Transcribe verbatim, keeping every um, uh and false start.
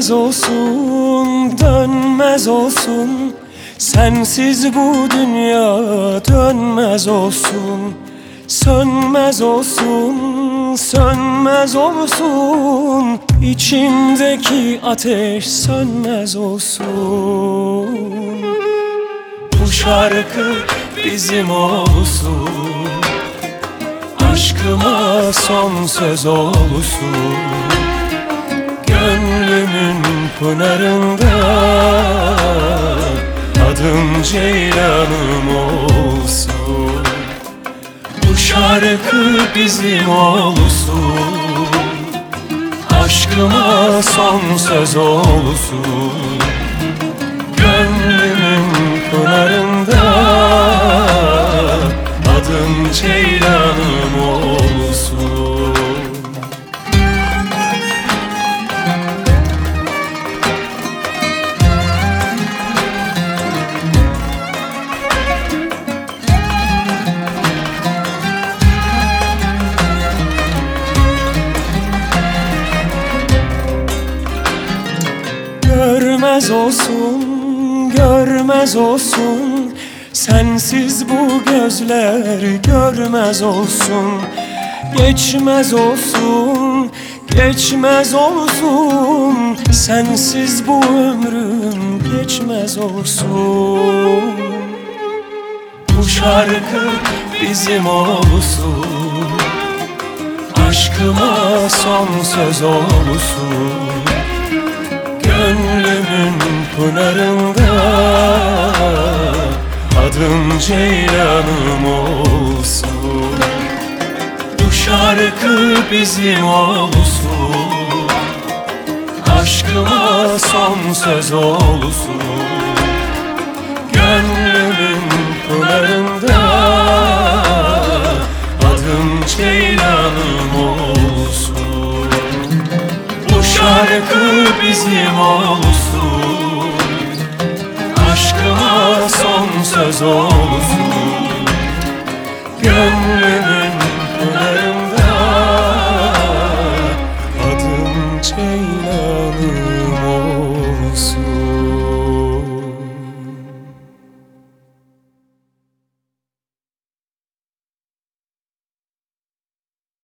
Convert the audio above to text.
Dönmez olsun, dönmez olsun, sensiz bu dünya dönmez olsun. Sönmez olsun, sönmez olsun, içimdeki ateş sönmez olsun. Bu şarkı bizim olsun, aşkıma son söz olsun. Gönlümün pınarında adım Ceylanım olsun. Bu şarkı bizim olsun, aşkıma son söz olsun. Gönlümün pınarında adım Ceylanım olsun. Görmez olsun, görmez olsun, sensiz bu gözler görmez olsun. Geçmez olsun, geçmez olsun, sensiz bu ömrüm geçmez olsun. Bu şarkı bizim olsun, aşkıma son söz olsun. Gönlümün pınarında adım Ceylanım olsun. Bu şarkı bizim olsun, aşkıma son söz olsun. Gönlümün pınarında adım Ceylanım olsun. Bu şarkı bizim olsun, aşkıma son söz olsun.